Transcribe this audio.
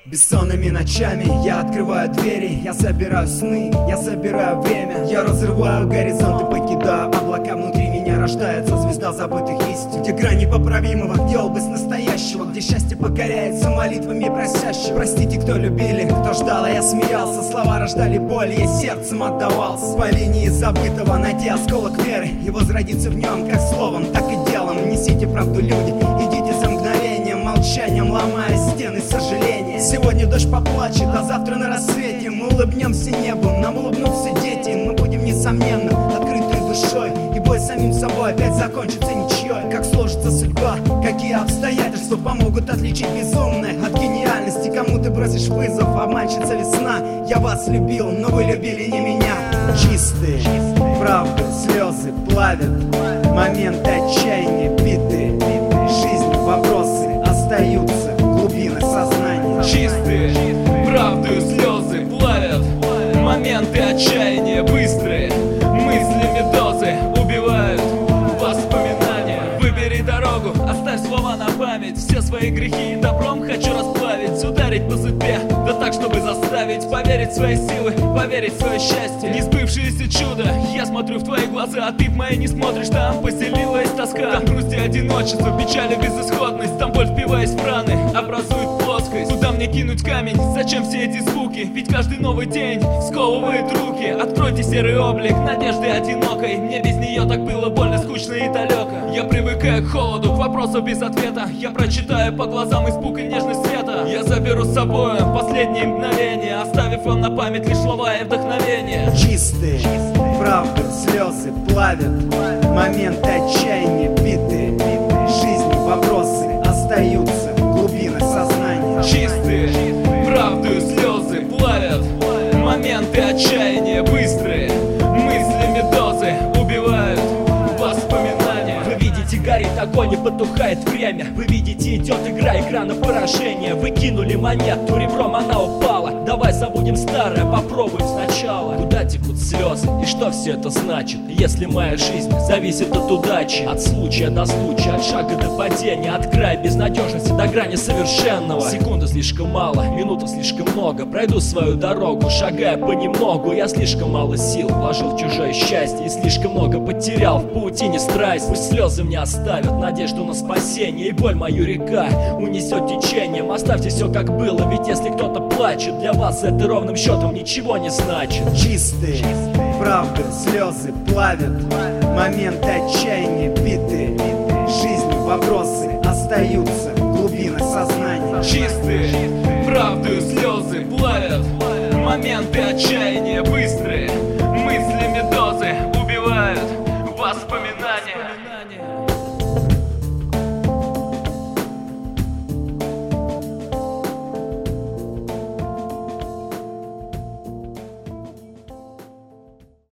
Бессонными ночами я открываю двери, я собираю сны, я собираю время, я разрываю горизонты, покидаю облака, внутри меня рождается звезда забытых истин, где грань непоправимого, где образ настоящего, где счастье покоряется молитвами просящих. Простите, кто любили, кто ждал, а я смеялся, слова рождали боль, я сердцем отдавался. По линии забытого найти осколок веры и возродиться в нем как словом, так и делом. Несите правду, люди, идите за мгновением, молчанием ломая стены сожаления. Сегодня дождь поплачет, а завтра на рассвете мы улыбнемся небу, нам улыбнутся дети. Мы будем, несомненно, открытой душой, и бой с самим собой опять закончится ничьей. Как сложится судьба, какие обстоятельства помогут отличить безумное от гениальности. Кому ты бросишь вызов, обманщица весна. Я вас любил, но вы любили не меня. Чистые правды, слезы плавят, моменты отчаяния битые, жизнь, вопросы остаются, глубины сознания. Чистые правды, слезы плавят, моменты отчаяния быстрые, мыслями дозы убивают воспоминания. Выбери дорогу, оставь слова на память, все свои грехи добром хочу расплавить, ударить по судьбе, да так, чтобы заставить поверить в свои силы, поверить в свое счастье. Не сбывшееся чудо, я смотрю в твои глаза, а ты в мои не смотришь. Там поселилась тоска, там грусть и одиночество, печаль и безысходность. Там боль, впиваясь в раны, образует плоскость. Куда мне кинуть камень? Зачем все эти звуки? Ведь каждый новый день сковывает руки. Откройте серый облик надежды одинокой, мне без нее так было больно, скучно и далеко. Я привыкаю к холоду, к вопросу без ответа. Я прочитаю по глазам испуг и нежность света. Я заберу с собой последние мгновения, оставив вам на память лишь слова и вдохновение. Чистые правды, слезы плавят, моменты отчаяния битые, жизнь, вопросы остаются, глубины сознания. Чистые правды, слезы плавят, моменты отчаяния быстрые, мыслями дозы убивают воспоминания. Вы видите, горит огонь и потухает время. Вы видите, идет игра на поражение. Вы кинули монету, ребром она упала. Давай забудем старое, попробуем сначала. Куда текут слезы и что все это значит? Если моя жизнь зависит от удачи, от случая до случая, от шага до падения, от края безнадежности до грани совершенного. Секунды слишком мало, минуты слишком много. Пройду свою дорогу, шагая понемногу. Я слишком мало сил вложил в чужое счастье и слишком много потерял в паутине страсть. Пусть слезы мне оставят надежду на спасение, и боль мою река унесет течением. Оставьте все как было, ведь если кто-то плачет, для вас это ровным счетом ничего не значит. Чистые правды, слезы плавят, моменты отчаяния битые, жизнь, вопросы остаются, глубины сознания. Чистые правды, слезы плавят, моменты отчаяния быстрые,